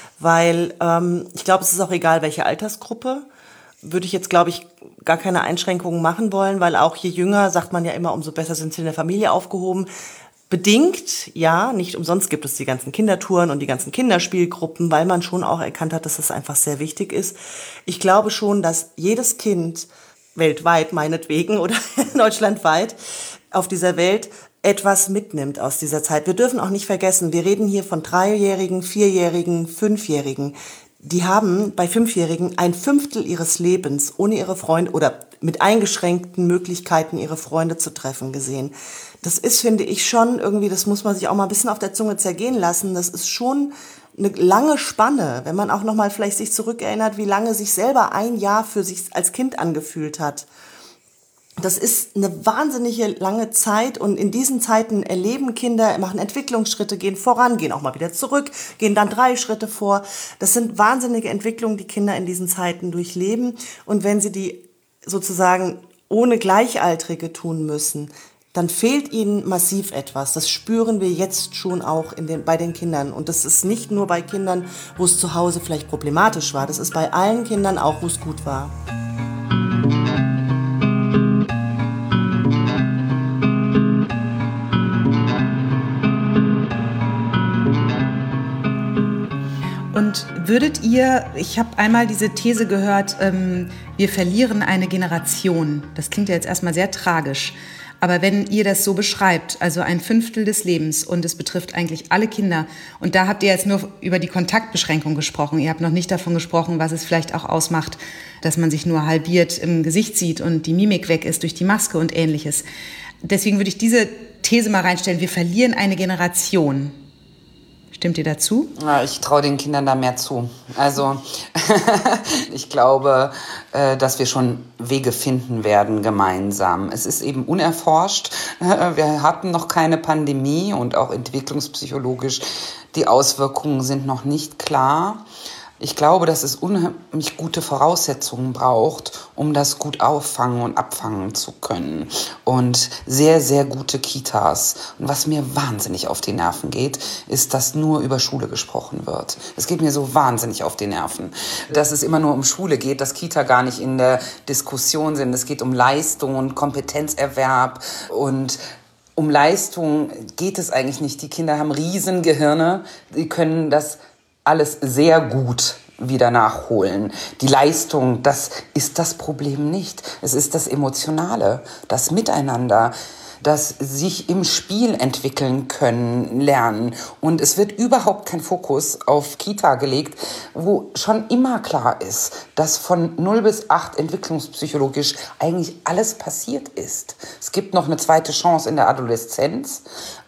Weil ähm, ich glaube, es ist auch egal, welche Altersgruppe. Würde ich jetzt, glaube ich, gar keine Einschränkungen machen wollen, weil auch je jünger, sagt man ja immer, umso besser sind sie in der Familie aufgehoben. Bedingt, ja, nicht umsonst gibt es die ganzen Kindertouren und die ganzen Kinderspielgruppen, weil man schon auch erkannt hat, dass das einfach sehr wichtig ist. Ich glaube schon, dass jedes Kind weltweit meinetwegen oder deutschlandweit auf dieser Welt etwas mitnimmt aus dieser Zeit. Wir dürfen auch nicht vergessen, wir reden hier von Dreijährigen, Vierjährigen, Fünfjährigen. Die haben bei Fünfjährigen ein Fünftel ihres Lebens ohne ihre Freunde oder mit eingeschränkten Möglichkeiten, ihre Freunde zu treffen gesehen. Das ist, finde ich, schon irgendwie, das muss man sich auch mal ein bisschen auf der Zunge zergehen lassen. Das ist schon eine lange Spanne, wenn man auch noch mal vielleicht sich zurückerinnert, wie lange sich selber ein Jahr für sich als Kind angefühlt hat. Das ist eine wahnsinnige lange Zeit und in diesen Zeiten erleben Kinder, machen Entwicklungsschritte, gehen voran, gehen auch mal wieder zurück, gehen dann drei Schritte vor. Das sind wahnsinnige Entwicklungen, die Kinder in diesen Zeiten durchleben. Und wenn sie die sozusagen ohne Gleichaltrige tun müssen, dann fehlt ihnen massiv etwas. Das spüren wir jetzt schon auch in den, bei den Kindern. Und das ist nicht nur bei Kindern, wo es zu Hause vielleicht problematisch war. Das ist bei allen Kindern auch, wo es gut war. Und würdet ihr, ich habe einmal diese These gehört, ähm, wir verlieren eine Generation. Das klingt ja jetzt erstmal sehr tragisch. Aber wenn ihr das so beschreibt, also ein Fünftel des Lebens und es betrifft eigentlich alle Kinder, und da habt ihr jetzt nur über die Kontaktbeschränkung gesprochen, ihr habt noch nicht davon gesprochen, was es vielleicht auch ausmacht, dass man sich nur halbiert im Gesicht sieht und die Mimik weg ist durch die Maske und Ähnliches. Deswegen würde ich diese These mal reinstellen, wir verlieren eine Generation. Stimmt ihr dazu? Ja, ich traue den Kindern da mehr zu. Also ich glaube, dass wir schon Wege finden werden gemeinsam. Es ist eben unerforscht. Wir hatten noch keine Pandemie und auch entwicklungspsychologisch die Auswirkungen sind noch nicht klar. Ich glaube, dass es unheimlich gute Voraussetzungen braucht, um das gut auffangen und abfangen zu können. Und sehr, sehr gute Kitas. Und was mir wahnsinnig auf die Nerven geht, ist, dass nur über Schule gesprochen wird. Es geht mir so wahnsinnig auf die Nerven, dass es immer nur um Schule geht, dass Kita gar nicht in der Diskussion sind. Es geht um Leistung und Kompetenzerwerb und um Leistung geht es eigentlich nicht. Die Kinder haben Riesengehirne, die können das alles sehr gut wieder nachholen. Die Leistung, das ist das Problem nicht. Es ist das Emotionale, das Miteinander, dass sich im Spiel entwickeln können, lernen. Und es wird überhaupt kein Fokus auf Kita gelegt, wo schon immer klar ist, dass von null bis acht entwicklungspsychologisch eigentlich alles passiert ist. Es gibt noch eine zweite Chance in der Adoleszenz,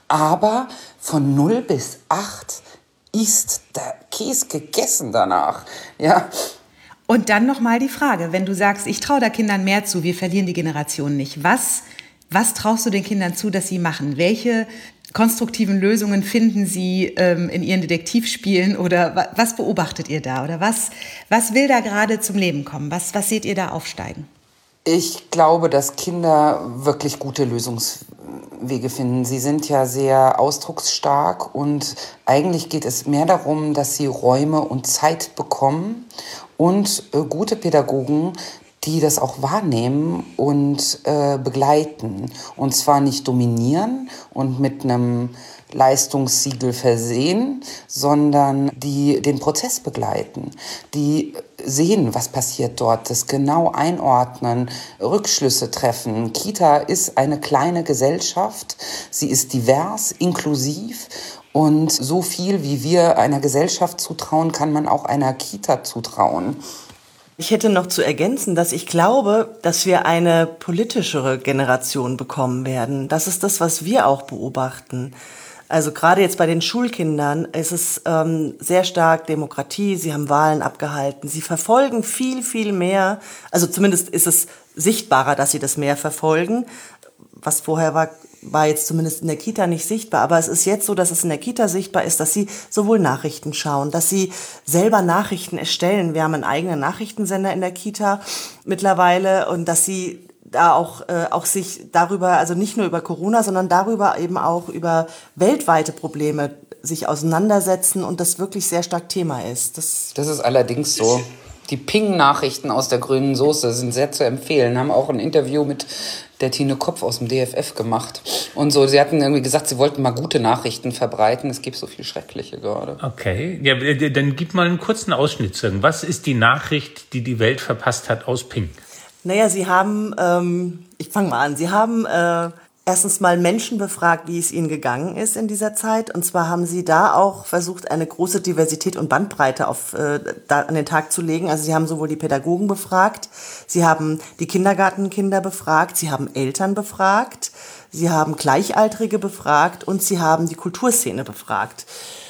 aber von null bis acht ist der Käse gegessen danach. Ja. Und dann nochmal die Frage, wenn du sagst, ich traue da Kindern mehr zu, wir verlieren die Generation nicht. Was, was traust du den Kindern zu, dass sie machen? Welche konstruktiven Lösungen finden sie ähm, in ihren Detektivspielen oder wa- was beobachtet ihr da? Oder was, was will da gerade zum Leben kommen? Was, was seht ihr da aufsteigen? Ich glaube, dass Kinder wirklich gute Lösungswege finden. Sie sind ja sehr ausdrucksstark und eigentlich geht es mehr darum, dass sie Räume und Zeit bekommen und äh, gute Pädagogen, die das auch wahrnehmen und äh, begleiten. Und zwar nicht dominieren und mit einem Leistungssiegel versehen, sondern die den Prozess begleiten, die sehen, was passiert dort, das genau einordnen, Rückschlüsse treffen. Kita ist eine kleine Gesellschaft, sie ist divers, inklusiv und so viel, wie wir einer Gesellschaft zutrauen, kann man auch einer Kita zutrauen. Ich hätte noch zu ergänzen, dass ich glaube, dass wir eine politischere Generation bekommen werden. Das ist das, was wir auch beobachten. Also gerade jetzt bei den Schulkindern ist es ähm, sehr stark Demokratie. Sie haben Wahlen abgehalten. Sie verfolgen viel, viel mehr. Also zumindest ist es sichtbarer, dass sie das mehr verfolgen. Was vorher war, war jetzt zumindest in der Kita nicht sichtbar. Aber es ist jetzt so, dass es in der Kita sichtbar ist, dass sie sowohl Nachrichten schauen, dass sie selber Nachrichten erstellen. Wir haben einen eigenen Nachrichtensender in der Kita mittlerweile und dass sie da auch, äh, auch sich darüber, also nicht nur über Corona, sondern darüber eben auch über weltweite Probleme sich auseinandersetzen und das wirklich sehr stark Thema ist. Das, das ist allerdings so. Die Ping-Nachrichten aus der grünen Soße sind sehr zu empfehlen. Haben auch ein Interview mit der Tine Kopf aus dem D F F gemacht. Und so, sie hatten irgendwie gesagt, sie wollten mal gute Nachrichten verbreiten. Es gibt so viel Schreckliche gerade. Okay, ja, dann gib mal einen kurzen Ausschnitt. Was ist die Nachricht, die die Welt verpasst hat aus Ping? Naja, sie haben, ähm, ich fange mal an, sie haben äh, erstens mal Menschen befragt, wie es ihnen gegangen ist in dieser Zeit. Und zwar haben sie da auch versucht, eine große Diversität und Bandbreite auf, äh, da an den Tag zu legen. Also sie haben sowohl die Pädagogen befragt, sie haben die Kindergartenkinder befragt, sie haben Eltern befragt, sie haben Gleichaltrige befragt und sie haben die Kulturszene befragt.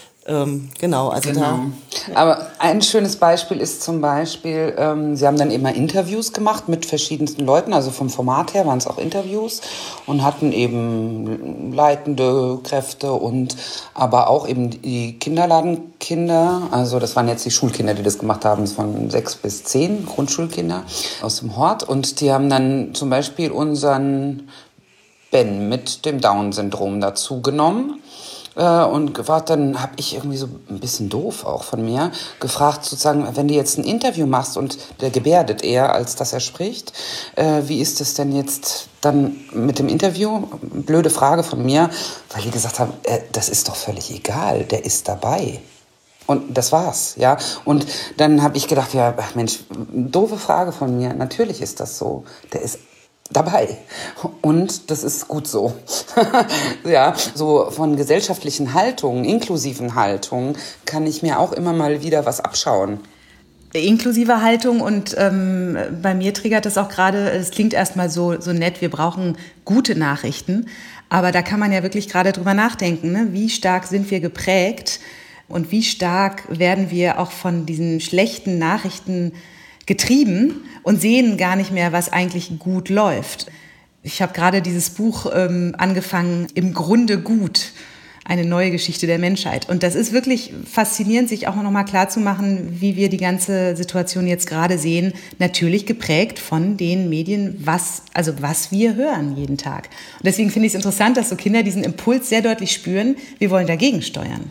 Ähm, genau, also genau. da. Aber ein schönes Beispiel ist zum Beispiel, ähm, sie haben dann immer Interviews gemacht mit verschiedensten Leuten, also vom Format her waren es auch Interviews und hatten eben leitende Kräfte und aber auch eben die Kinderladenkinder, also das waren jetzt die Schulkinder, die das gemacht haben, von sechs bis zehn Grundschulkinder aus dem Hort und die haben dann zum Beispiel unseren Ben mit dem Down-Syndrom dazu genommen. Und gefragt, dann habe ich irgendwie so ein bisschen doof auch von mir gefragt, sozusagen, wenn du jetzt ein Interview machst und der gebärdet eher, als dass er spricht, äh, wie ist es denn jetzt dann mit dem Interview? Blöde Frage von mir, weil die gesagt haben, äh, das ist doch völlig egal, der ist dabei. Und das war's, ja. Und dann habe ich gedacht, ja, ach Mensch, doofe Frage von mir. Natürlich ist das so. Der ist dabei. Und das ist gut so. Ja, so von gesellschaftlichen Haltungen, inklusiven Haltungen, kann ich mir auch immer mal wieder was abschauen. Inklusive Haltung und ähm, bei mir triggert das auch gerade, es klingt erstmal so, so nett, wir brauchen gute Nachrichten, aber da kann man ja wirklich gerade drüber nachdenken, ne? Wie stark sind wir geprägt und wie stark werden wir auch von diesen schlechten Nachrichten getrieben und sehen gar nicht mehr, was eigentlich gut läuft. Ich habe gerade dieses Buch ähm, angefangen, Im Grunde gut, eine neue Geschichte der Menschheit. Und das ist wirklich faszinierend, sich auch noch mal klarzumachen, wie wir die ganze Situation jetzt gerade sehen. Natürlich geprägt von den Medien, was, also was wir hören jeden Tag. Und deswegen finde ich es interessant, dass so Kinder diesen Impuls sehr deutlich spüren, wir wollen dagegen steuern.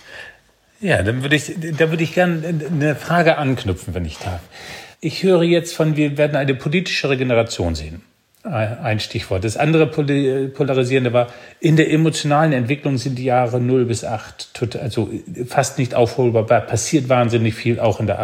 Ja, dann würde ich, da würde ich gerne eine Frage anknüpfen, wenn ich darf. Ich höre jetzt von, wir werden eine politischere Generation sehen. Ein Stichwort. Das andere Polarisierende war, in der emotionalen Entwicklung sind die Jahre null bis acht also fast nicht aufholbar. Passiert wahnsinnig viel, auch in der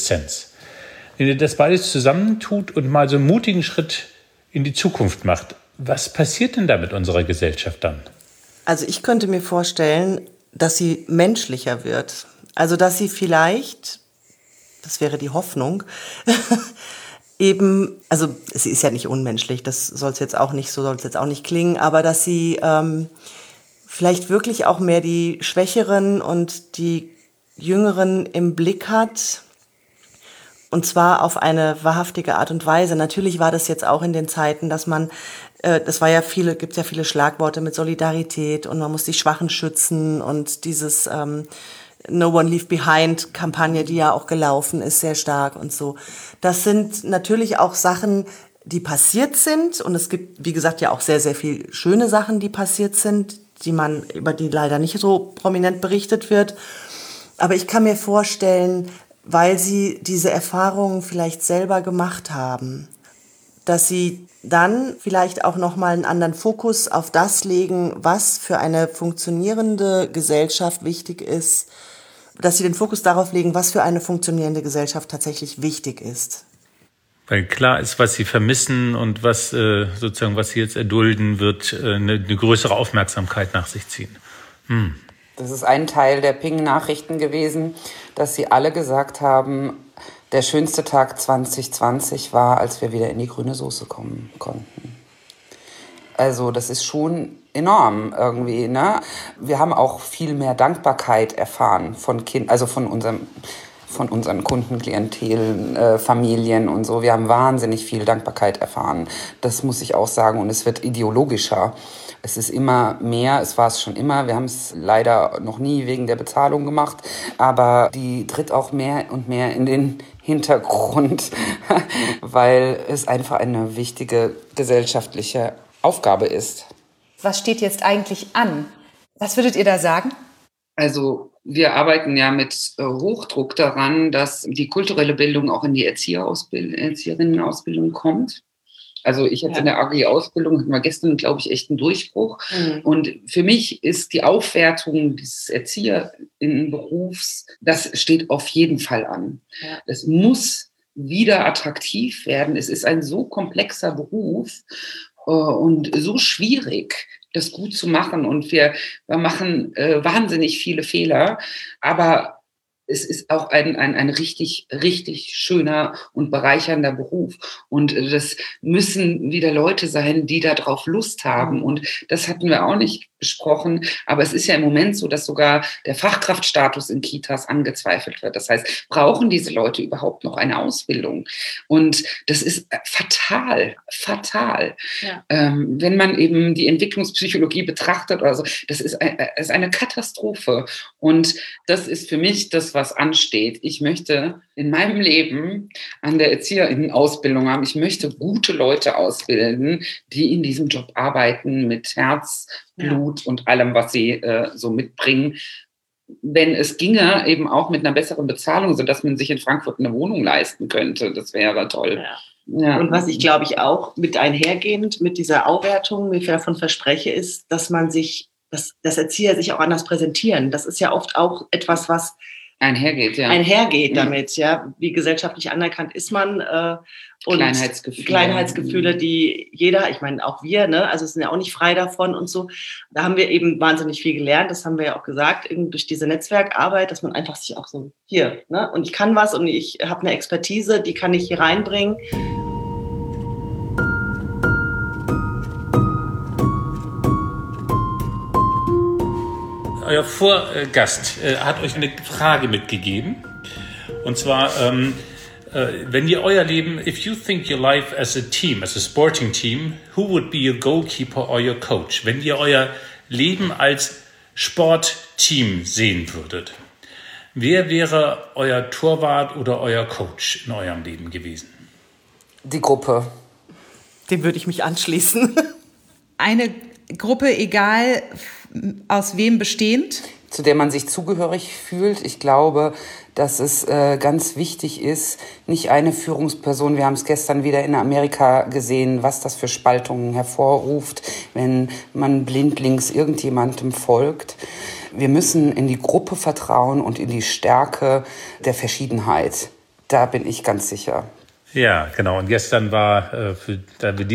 Adoleszenz. Wenn ihr das beides zusammentut und mal so einen mutigen Schritt in die Zukunft macht, Was passiert denn da mit unserer Gesellschaft dann? Also ich könnte mir vorstellen, dass sie menschlicher wird. Also dass sie vielleicht, das wäre die Hoffnung, eben, also sie ist ja nicht unmenschlich, das soll es jetzt auch nicht, so soll es jetzt auch nicht klingen, aber dass sie ähm, vielleicht wirklich auch mehr die Schwächeren und die Jüngeren im Blick hat. Und zwar auf eine wahrhaftige Art und Weise. Natürlich war das jetzt auch in den Zeiten, dass man, äh, das war ja viele, gibt ja viele Schlagworte mit Solidarität und man muss die Schwachen schützen und dieses ähm, No One Leave Behind Kampagne, die ja auch gelaufen ist, sehr stark und so. Das sind natürlich auch Sachen, die passiert sind und es gibt, wie gesagt, ja auch sehr, sehr viel schöne Sachen, die passiert sind, die man, über die leider nicht so prominent berichtet wird. Aber ich kann mir vorstellen, weil sie diese Erfahrungen vielleicht selber gemacht haben, dass sie dann vielleicht auch noch mal einen anderen Fokus auf das legen, was für eine funktionierende Gesellschaft wichtig ist, dass sie den Fokus darauf legen, was für eine funktionierende Gesellschaft tatsächlich wichtig ist. Weil klar ist, was sie vermissen und was äh, sozusagen, was sie jetzt erdulden, wird äh, eine, eine größere Aufmerksamkeit nach sich ziehen. Hm. Das ist ein Teil der Ping-Nachrichten gewesen, dass sie alle gesagt haben, der schönste Tag zwanzig zwanzig war, als wir wieder in die grüne Soße kommen konnten. Also das ist schon enorm irgendwie, ne? Wir haben auch viel mehr Dankbarkeit erfahren von Kind, also von unserem von unseren Kundenklientel, äh, Familien und so. Wir haben wahnsinnig viel Dankbarkeit erfahren. Das muss ich auch sagen. Und es wird ideologischer. Es ist immer mehr, es war es schon immer. Wir haben es leider noch nie wegen der Bezahlung gemacht. Aber die tritt auch mehr und mehr in den Hintergrund, weil es einfach eine wichtige gesellschaftliche Aufgabe ist. Was steht jetzt eigentlich an? Was würdet ihr da sagen? Also wir arbeiten ja mit äh, Hochdruck daran, dass die kulturelle Bildung auch in die Erzieherausbild- Erzieherinnenausbildung kommt. Also ich jetzt ja. in der A G-Ausbildung hatten wir gestern, glaube ich, echt einen Durchbruch. Mhm. Und für mich ist die Aufwertung dieses Erzieherinnenberufs, das steht auf jeden Fall an. Ja. Das muss wieder attraktiv werden. Es ist ein so komplexer Beruf äh, und so schwierig, das gut zu machen. Und wir, wir machen äh, wahnsinnig viele Fehler, aber es ist auch ein, ein, ein richtig, richtig schöner und bereichernder Beruf. Und das müssen wieder Leute sein, die darauf Lust haben. Und das hatten wir auch nicht besprochen. Aber es ist ja im Moment so, dass sogar der Fachkraftstatus in Kitas angezweifelt wird. Das heißt, brauchen diese Leute überhaupt noch eine Ausbildung? Und das ist fatal, fatal. Ja. Ähm, wenn man eben die Entwicklungspsychologie betrachtet oder so, das ist, ein, das ist eine Katastrophe. Und das ist für mich das, was ansteht. Ich möchte in meinem Leben an der Erzieherinnenausbildung haben. Ich möchte gute Leute ausbilden, die in diesem Job arbeiten mit Herz, Blut ja. und allem, was sie äh, so mitbringen. Wenn es ginge, eben auch mit einer besseren Bezahlung, sodass man sich in Frankfurt eine Wohnung leisten könnte. Das wäre toll. Ja. Ja. Und was ich, glaube ich, auch mit einhergehend mit dieser Aufwertung mir davon verspreche, ist, dass man sich, dass, dass Erzieher sich auch anders präsentieren. Das ist ja oft auch etwas, was einhergeht, ja. Einhergeht damit, ja. Wie gesellschaftlich anerkannt ist man äh, und Kleinheitsgefühle. Kleinheitsgefühle, die jeder, ich meine auch wir, ne, also sind ja auch nicht frei davon und so. Da haben wir eben wahnsinnig viel gelernt, das haben wir ja auch gesagt, eben durch diese Netzwerkarbeit, dass man einfach sich auch so, hier, ne, und ich kann was und ich habe eine Expertise, die kann ich hier reinbringen. Euer Vorgast äh, hat euch eine Frage mitgegeben. Und zwar, ähm, äh, wenn ihr euer Leben, if you think your life as a team, as a sporting team, who would be your goalkeeper or your coach? Wenn ihr euer Leben als Sportteam sehen würdet, wer wäre euer Torwart oder euer Coach in eurem Leben gewesen? Die Gruppe. Dem würde ich mich anschließen. Eine Gruppe, egal aus wem bestehend? Zu der man sich zugehörig fühlt. Ich glaube, dass es äh, ganz wichtig ist, nicht eine Führungsperson, wir haben es gestern wieder in Amerika gesehen, was das für Spaltungen hervorruft, wenn man blindlings irgendjemandem folgt. Wir müssen in die Gruppe vertrauen und in die Stärke der Verschiedenheit. Da bin ich ganz sicher. Ja, genau. Und gestern war, äh, für, da wir diese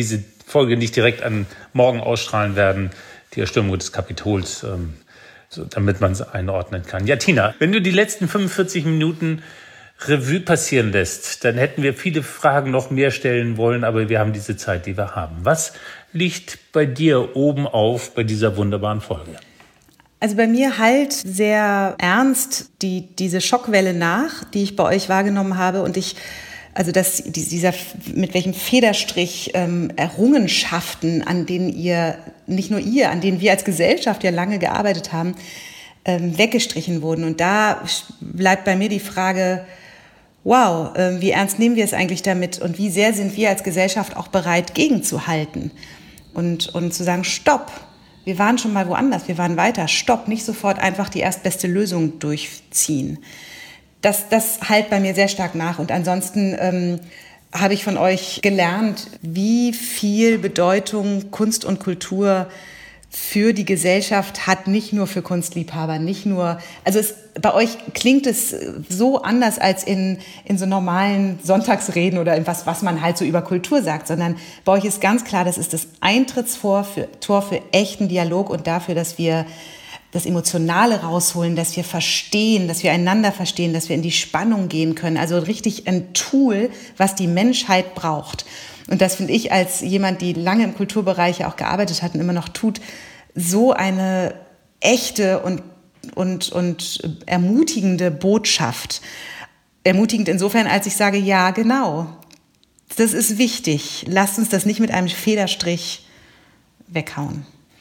Folge nicht direkt an morgen ausstrahlen werden, die Erstürmung des Kapitols, ähm, so, damit man es einordnen kann. Ja, Tina, wenn du die letzten fünfundvierzig Minuten Revue passieren lässt, dann hätten wir viele Fragen noch mehr stellen wollen, aber wir haben diese Zeit, die wir haben. Was liegt bei dir oben auf bei dieser wunderbaren Folge? Also bei mir halt sehr ernst die, diese Schockwelle nach, die ich bei euch wahrgenommen habe und ich, also dass dieser, mit welchem Federstrich ähm, Errungenschaften, an denen ihr, nicht nur ihr, an denen wir als Gesellschaft ja lange gearbeitet haben, ähm, weggestrichen wurden. Und da bleibt bei mir die Frage, wow, äh, wie ernst nehmen wir es eigentlich damit und wie sehr sind wir als Gesellschaft auch bereit, gegenzuhalten und, und zu sagen, stopp, wir waren schon mal woanders, wir waren weiter, stopp, nicht sofort einfach die erstbeste Lösung durchziehen. Das, das halt bei mir sehr stark nach. Und ansonsten ähm, habe ich von euch gelernt, wie viel Bedeutung Kunst und Kultur für die Gesellschaft hat, nicht nur für Kunstliebhaber, nicht nur, also es, bei euch klingt es so anders als in, in so normalen Sonntagsreden oder in was, was man halt so über Kultur sagt, sondern bei euch ist ganz klar, das ist das Eintrittstor für, Tor für echten Dialog und dafür, dass wir das Emotionale rausholen, dass wir verstehen, dass wir einander verstehen, dass wir in die Spannung gehen können. Also richtig ein Tool, was die Menschheit braucht. Und das finde ich als jemand, die lange im Kulturbereich auch gearbeitet hat und immer noch tut, so eine echte und, und, und ermutigende Botschaft. Ermutigend insofern, als ich sage, ja, genau, das ist wichtig. Lasst uns das nicht mit einem Federstrich weghauen.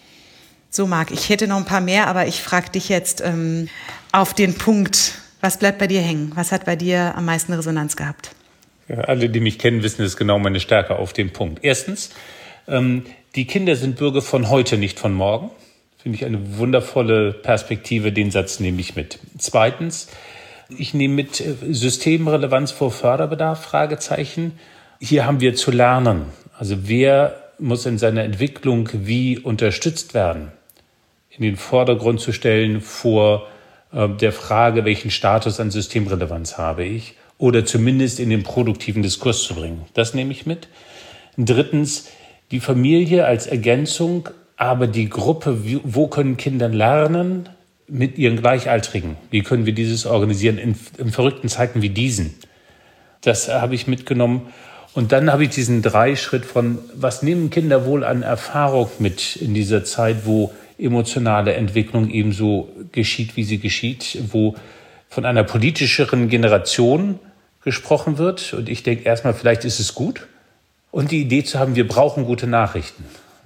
So, Marc, ich hätte noch ein paar mehr, aber ich frage dich jetzt ähm, auf den Punkt, was bleibt bei dir hängen? Was hat bei dir am meisten Resonanz gehabt? Ja, alle, die mich kennen, wissen, das ist genau meine Stärke auf den Punkt. Erstens, ähm, die Kinder sind Bürger von heute, nicht von morgen. Finde ich eine wundervolle Perspektive, den Satz nehme ich mit. Zweitens, ich nehme mit Systemrelevanz vor Förderbedarf, Fragezeichen. Hier haben wir zu lernen. Also wer muss in seiner Entwicklung wie unterstützt werden? In den Vordergrund zu stellen vor äh, der Frage, welchen Status an Systemrelevanz habe ich, oder zumindest in den produktiven Diskurs zu bringen. Das nehme ich mit. Drittens, die Familie als Ergänzung, aber die Gruppe, wo können Kinder lernen mit ihren Gleichaltrigen? Wie können wir dieses organisieren in, in verrückten Zeiten wie diesen? Das habe ich mitgenommen. Und dann habe ich diesen Dreischritt von, was nehmen Kinder wohl an Erfahrung mit in dieser Zeit, wo emotionale Entwicklung ebenso geschieht, wie sie geschieht, wo von einer politischeren Generation gesprochen wird. Und ich denke erstmal, vielleicht ist es gut. Und die Idee zu haben, wir brauchen gute Nachrichten.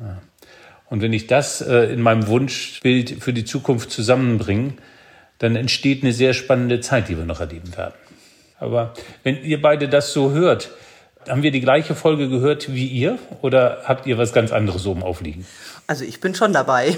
Und wenn ich das äh, in meinem Wunschbild für die Zukunft zusammenbringe, dann entsteht eine sehr spannende Zeit, die wir noch erleben werden. Aber wenn ihr beide das so hört, haben wir die gleiche Folge gehört wie ihr oder habt ihr was ganz anderes oben aufliegen? Also ich bin schon dabei.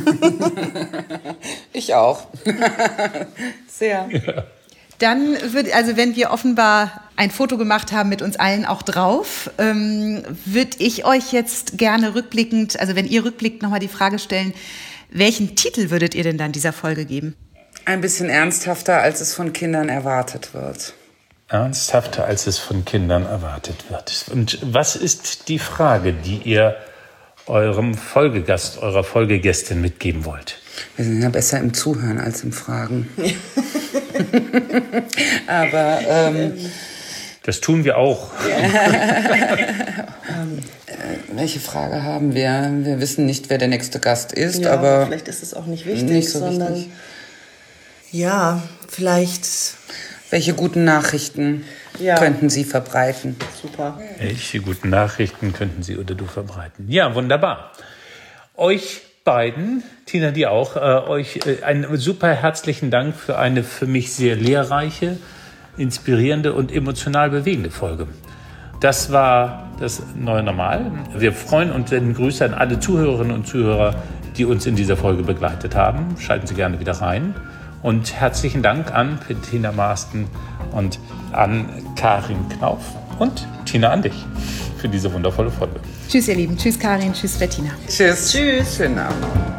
Ich auch. Sehr. Ja. Dann würde, also wenn wir offenbar ein Foto gemacht haben mit uns allen auch drauf, ähm, würde ich euch jetzt gerne rückblickend, also wenn ihr rückblickt, nochmal die Frage stellen, welchen Titel würdet ihr denn dann dieser Folge geben? Ein bisschen ernsthafter, als es von Kindern erwartet wird. Ernsthafter, als es von Kindern erwartet wird. Und was ist die Frage, die ihr eurem Folgegast, eurer Folgegästin mitgeben wollt? Wir sind ja besser im Zuhören als im Fragen. Aber ähm, das tun wir auch. ähm, äh, welche Frage haben wir? Wir wissen nicht, wer der nächste Gast ist, ja, aber vielleicht ist es auch nicht wichtig, nicht so sondern wichtig. Ja, vielleicht. Welche guten Nachrichten ja. könnten Sie verbreiten? Super. Welche guten Nachrichten könnten Sie oder du verbreiten? Ja, wunderbar. Euch beiden, Tina, dir auch, äh, euch äh, einen super herzlichen Dank für eine für mich sehr lehrreiche, inspirierende und emotional bewegende Folge. Das war das neue Normal. Wir freuen uns, senden Grüße an alle Zuhörerinnen und Zuhörer, die uns in dieser Folge begleitet haben. Schalten Sie gerne wieder rein. Und herzlichen Dank an Bettina Marsten und an Karin Knauf und Tina an dich für diese wundervolle Folge. Tschüss, ihr Lieben. Tschüss, Karin. Tschüss, Bettina. Tschüss. Tschüss. Schönen Abend.